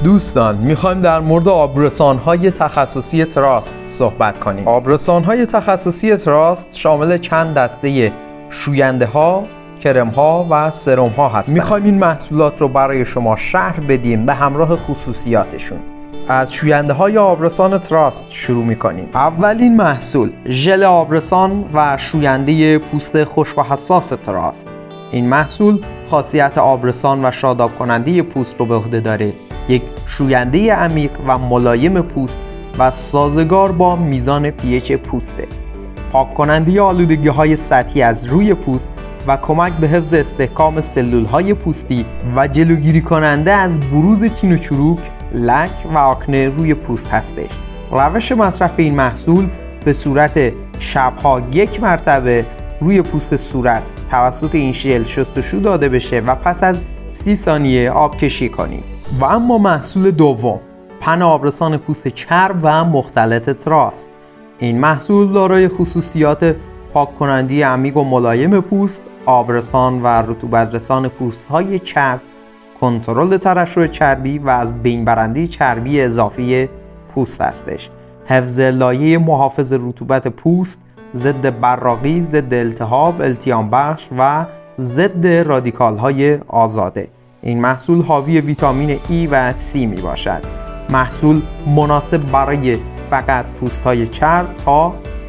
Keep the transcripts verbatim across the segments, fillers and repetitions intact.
دوستان، میخوایم در مورد آبرسان‌های تخصصی تراست صحبت کنیم. آبرسان‌های تخصصی تراست شامل چند دسته شوینده‌ها، کرم‌ها و سرم‌ها هستند. میخوایم این محصولات رو برای شما شرح بدیم به همراه خصوصیاتشون. از شوینده‌های آبرسان تراست شروع می‌کنیم. اولین محصول ژل آبرسان و شوینده پوست خشک و حساس تراست. این محصول خاصیت آبرسان و شاداب کننده پوست رو به عهده داره. یک شوینده عمیق و ملایم پوست و سازگار با میزان پی اچ پوسته. پاک کننده آلودگی‌های سطحی از روی پوست و کمک به حفظ استحکام سلول‌های پوستی و جلوگیری کننده از بروز چین و چروک، لک و آکنه روی پوست هستش. روش مصرف این محصول به صورت شب‌ها یک مرتبه روی پوست صورت توسط این ژل شستشو داده بشه و پس از سی ثانیه آب کشی کنید. و اما محصول دوم، پن آبرسان پوست چرب و مختلط تراست. این محصول دارای خصوصیات پاک کننده عمیق و ملایم پوست، آبرسان و رطوبت رسان پوست‌های چرب، کنترل ترشح چربی و از بین برنده چربی اضافی پوست هستش. حفظ لایه محافظ رطوبت پوست، ضد براقی، ضد التهاب، التیام بخش و ضد رادیکال‌های آزاده. این محصول حاوی ویتامین ای و سی می باشد. محصول مناسب برای فقط پوست‌های چرب تا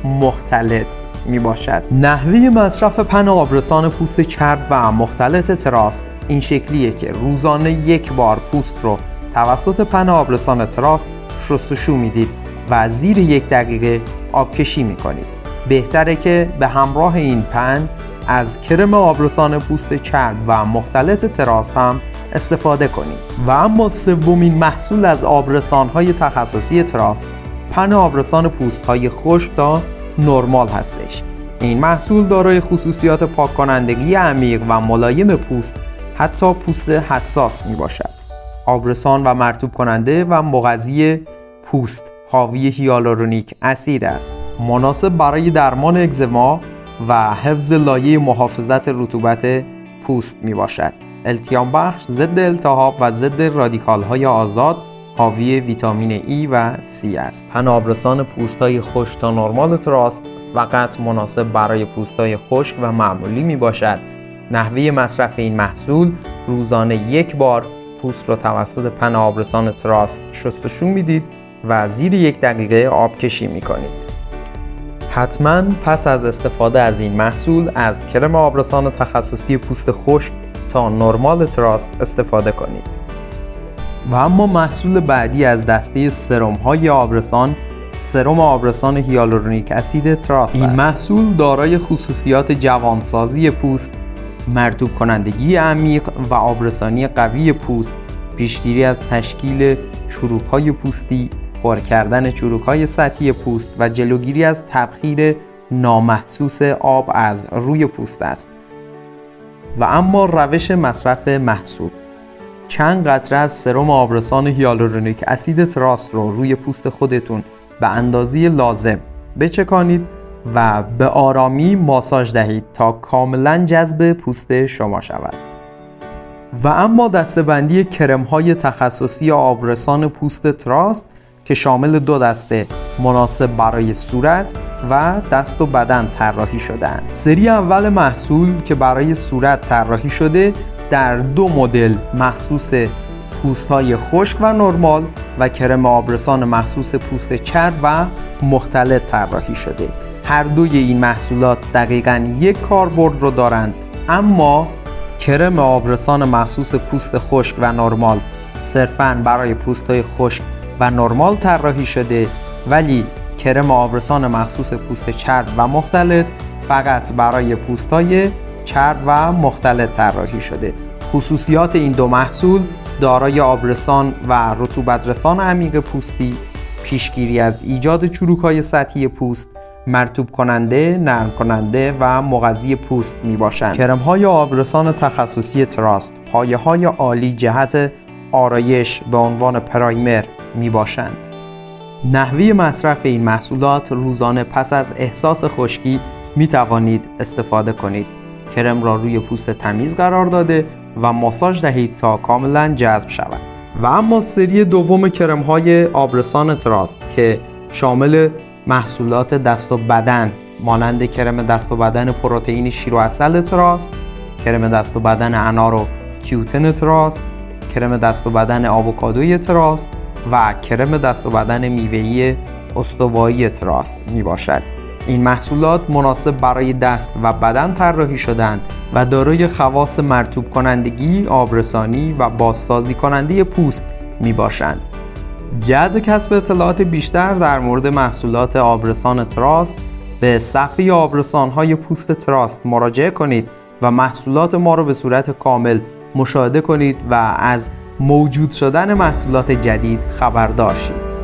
مختلط می باشد. نحوه مصرف پن آبرسان پوست چرب و مختلط تراست این شکلیه که روزانه یک بار پوست رو توسط پن آبرسان تراست شستشو میدید و زیر یک دقیقه آب کشی میکنید. بهتره که به همراه این پن از کرم آبرسان پوست چرب و مختلط تراست هم استفاده کنید. و اما سومین محصول از آبرسان‌های تخصصی تراست پن آبرسان پوست‌های خشک تا نرمال هستش. این محصول دارای خصوصیات پاک کنندگی عمیق و ملایم پوست، حتی پوست حساس می باشد. آبرسان و مرطوب کننده و مغذی پوست، حاوی هیالورونیک اسید است. مناسب برای درمان اگزما و حفظ لایه محافظت رطوبت پوست می باشد. التیام بخش، ضد التهاب و ضد رادیکال های آزاد، حاوی ویتامین ای و سی است. پن آبرسان پوست‌های خشک تا نرمال تراست فقط مناسب برای پوست‌های خشک و معمولی می باشد. نحوه مصرف این محصول روزانه یک بار پوست را توسط پن آبرسان تراست شستشو میدید و زیر یک دقیقه آب کشی میکنید. حتما پس از استفاده از این محصول از کرم آبرسان تخصصی پوست خشک تا نرمال تراست استفاده کنید. و اما محصول بعدی از دسته سرم های آبرسان، سرم آبرسان هیالورونیک اسید تراست این است. محصول دارای خصوصیات جوانسازی پوست، مرطوب کنندگی عمیق و آبرسانی قوی پوست، پیشگیری از تشکیل چروک‌های پوستی، پر کردن چروک‌های سطحی پوست و جلوگیری از تبخیر نامحسوس آب از روی پوست است. و اما روش مصرف محصول، چند قطره از سرم آبرسان هیالورونیک اسید تراست رو روی پوست خودتون به اندازه لازم بچکانید و به آرامی ماساژ دهید تا کاملا جذب پوست شما شود. و اما دسته‌بندی کرم‌های تخصصی آبرسان پوست تراست که شامل دو دسته مناسب برای صورت و دست و بدن طراحی شده‌اند. سری اول محصول که برای صورت طراحی شده در دو مدل مخصوص پوست‌های خشک و نرمال و کرم آبرسان مخصوص پوست چرب و مختلط طراحی شده. هر دوی این محصولات دقیقاً یک کاربرد رو دارند، اما کرم آبرسان مخصوص پوست خشک و نرمال صرفاً برای پوست‌های خشک و نرمال طراحی شده، ولی کرم آبرسان مخصوص پوست چرب و مختلط فقط برای پوست‌های چرب و مختلط طراحی شده. خصوصیات این دو محصول دارای آبرسان و رطوبت رسان عمیق پوستی، پیشگیری از ایجاد چروک‌های سطحی پوست، مرطوب کننده، نرم کننده و مغذی پوست می باشند. کرم‌های آبرسان تخصصی تراست پایه‌های عالی جهت آرایش به عنوان پرایمر می باشند. نحوه مصرف این محصولات روزانه پس از احساس خشکی می توانید استفاده کنید. کرم را روی پوست تمیز قرار داده و ماساژ دهید تا کاملا جذب شود. و اما سری دوم کرم‌های آبرسان تراست که شامل محصولات دست و بدن مانند کرم دست و بدن پروتئین شیر و عسل تراست، کرم دست و بدن انار و کیوتن تراست، کرم دست و بدن آووکادوی تراست و کرم دست و بدن میوه‌ای استوایی تراست می باشد. این محصولات مناسب برای دست و بدن طراحی شدند و دارای خواص مرطوب کنندگی، آبرسانی و بازسازی کننده پوست می باشند. جهت کسب اطلاعات بیشتر در مورد محصولات آبرسان تراست به صفحه آبرسان‌های پوست تراست مراجعه کنید و محصولات ما را به صورت کامل مشاهده کنید و از موجود شدن محصولات جدید خبردار شید.